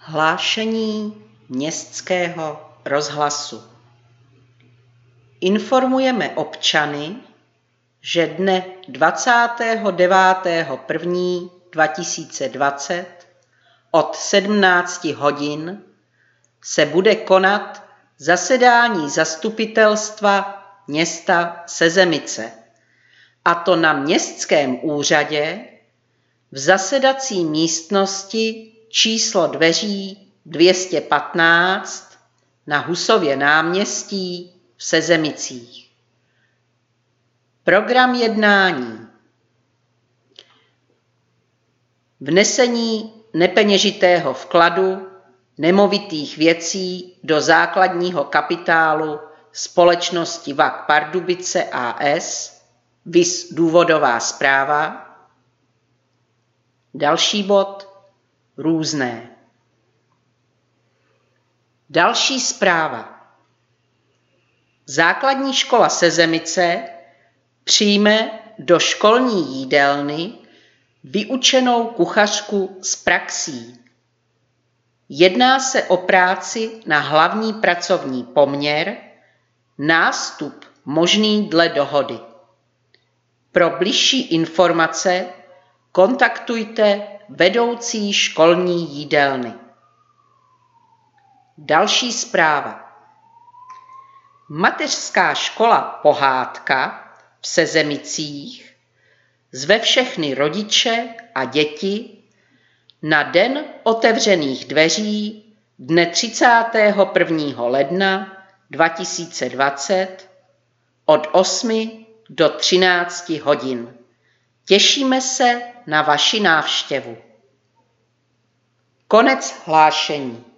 Hlášení Městského rozhlasu. Informujeme občany, že dne 29.1.2020 od 17 hodin se bude konat zasedání zastupitelstva města Sezemice, a to na Městském úřadě v zasedací místnosti číslo dveří 215 na Husově náměstí v Sezemicích. Program jednání: vnesení nepeněžitého vkladu nemovitých věcí do základního kapitálu společnosti VAK Pardubice a.s., viz důvodová zpráva. Další bod: různé. Další zpráva. Základní škola Sezemice přijme do školní jídelny vyučenou kuchařku s praxí. Jedná se o práci na hlavní pracovní poměr, nástup možný dle dohody. Pro bližší informace kontaktujte vedoucí školní jídelny. Další zpráva. Mateřská škola Pohádka v Sezemicích zve všechny rodiče a děti na den otevřených dveří dne 31. ledna 2020 od 8 do 13 hodin. Těšíme se na vaši návštěvu. Konec hlášení.